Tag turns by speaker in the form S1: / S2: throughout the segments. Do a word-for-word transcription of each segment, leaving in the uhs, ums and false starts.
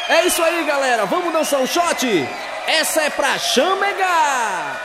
S1: É isso aí, galera, vamos dançar um shot? Essa é pra chamegar!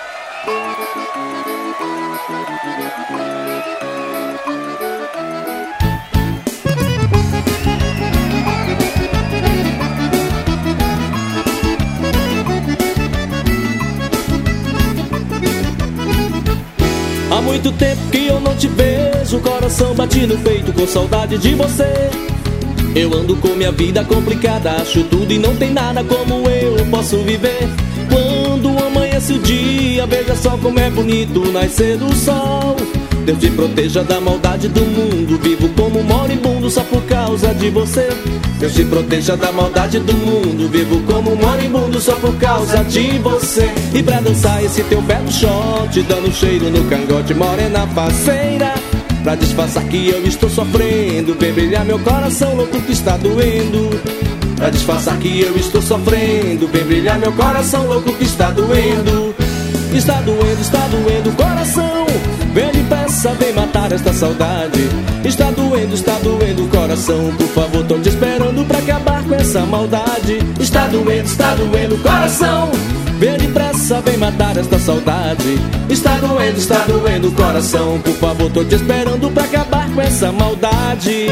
S2: Há muito tempo que eu não te vejo, o coração bate no peito com saudade de você. Eu ando com minha vida complicada, acho tudo e não tem nada como eu posso viver. Quando amanhece o dia, veja só como é bonito nascer do sol. Deus te proteja da maldade do mundo, vivo como um moribundo só por causa de você. Deus te proteja da maldade do mundo, vivo como um moribundo só por causa de você. E pra dançar esse teu belo shot, dando cheiro no cangote, morena faceira, pra disfarçar que eu estou sofrendo, vem brilhar meu coração louco que está doendo. Pra disfarçar que eu estou sofrendo, vem brilhar meu coração louco que está doendo. Está doendo, está doendo o coração, vem depressa, vem matar esta saudade. Está doendo, está doendo o coração, por favor, tô te esperando pra acabar com essa maldade. Está doendo, está doendo o coração, vem depressa, vem matar esta saudade. Está doendo, está doendo o coração, por favor, tô te esperando pra acabar com essa maldade.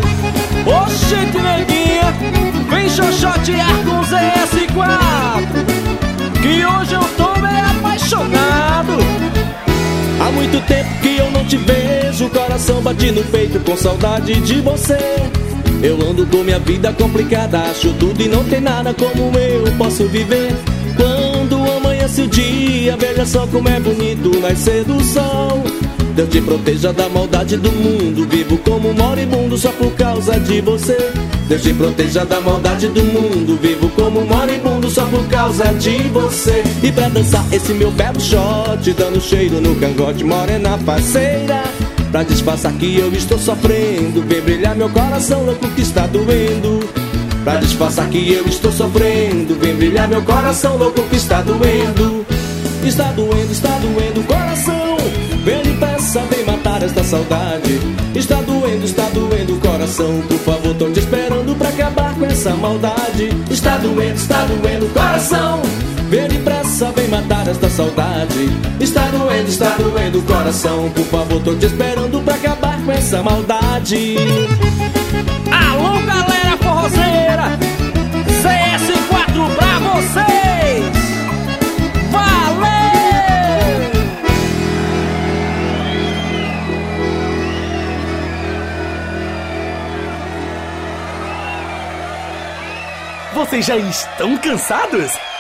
S1: Oxente, neguinha, vem xoxotear com Z S quatro, que hoje eu tô meio apaixonado.
S2: Há muito tempo que eu não te vejo, o coração bate no peito com saudade de você. Eu ando com minha vida complicada, acho tudo e não tem nada como eu posso viver. Quando amanhece o dia, veja só como é bonito nascer do sol. Deus te proteja da maldade do mundo, vivo como um moribundo só por causa de você. Deus te proteja da maldade do mundo, vivo como um moribundo só por causa de você. E pra dançar esse meu belo shot, dando cheiro no cangote, morena parceira, pra disfarçar que eu estou sofrendo, vem brilhar meu coração louco que está doendo. Pra disfarçar que eu estou sofrendo, vem brilhar meu coração louco que está doendo. Está doendo, está doendo o coração, vem depressa, vem matar esta saudade. Está doendo, está doendo o coração, por favor, tô te esperando pra acabar com essa maldade. Está doendo, está doendo o coração, vem depressa, vem matar esta saudade. Está doendo, está doendo o coração, por favor, tô te esperando pra acabar com essa maldade.
S1: Alô, galera forrozeira, Z S quatro pra vocês! Valeu! Vocês já estão cansados?